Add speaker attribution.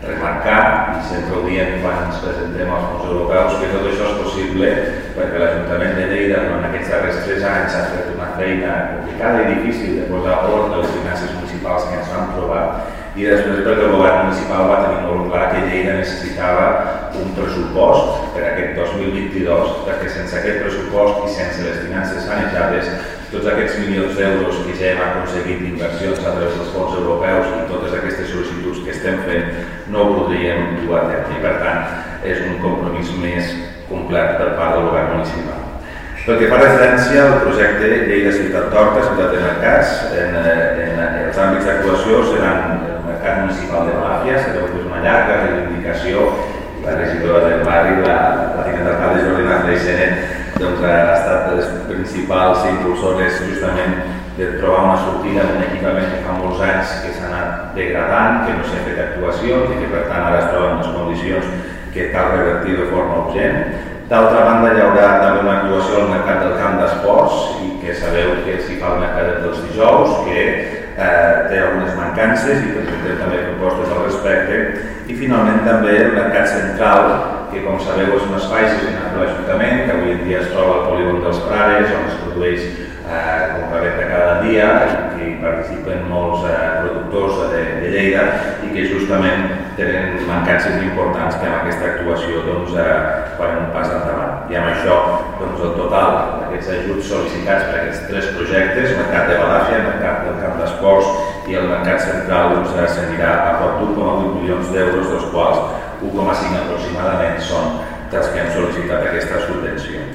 Speaker 1: remarcar, i sempre ho diem quan ens presentem als fons europeus, que tot això és possible perquè l'Ajuntament de Lleida durant aquests darrers 3 anys ha fet una feina complicada i difícil de posar ordre a les finances municipals que ens vam trobar, i després perquè el govern municipal va tenir molt clar que Lleida necessitava un pressupost per aquest 2022, perquè sense aquest pressupost i sense les finances sanejades, tots aquests milions d'euros que ja hem aconseguit d'inversions a través dels fons europeus i totes aquestes sol·licituds que estem fent no ho podríem dur a terme. I per tant, és un compromís més complet per part del govern municipal. Pel que fa referència al projecte Lleida Ciutat d'Horta, Ciutat de Mercats, en els àmbits d'actuació seran el mercat municipal de Balàfia, sabeu que és una llarga reivindicació. La regidora del barri, la tinent d'alcalde Jordina Freixenet, ha estat de les principals impulsores justament de trobar una sortida en un equipament que fa molts anys que s'ha anat degradant, que no s'ha fet actuacions i que per tant ara es troba en les condicions que cal revertir de forma urgent. D'altra banda, hi haurà també una actuació al mercat del camp d'esports i que sabeu que s'hi fa el mercat dels dijous, que té algunes mancances i presentem també propostes al respecte. I finalment també el mercat central, que com sabeu és un espai gestionat per l'Ajuntament, que avui en dia es troba al polígon dels Frares, on es produeix compraventa cada dia, que hi participen molts productors de Lleida i que justament tenen mancances importants que amb aquesta actuació farem un pas endavant. I amb això el total d'aquests ajuts sol·licitats per aquests 3 projectes, Mercat de Balàfia, Mercat del Camp d'Esports i el Mercat Central, s'anirà a prop d'1,8 milions d'euros, dels quals 1,5 aproximadament són dels que hem sol·licitat aquesta subvenció.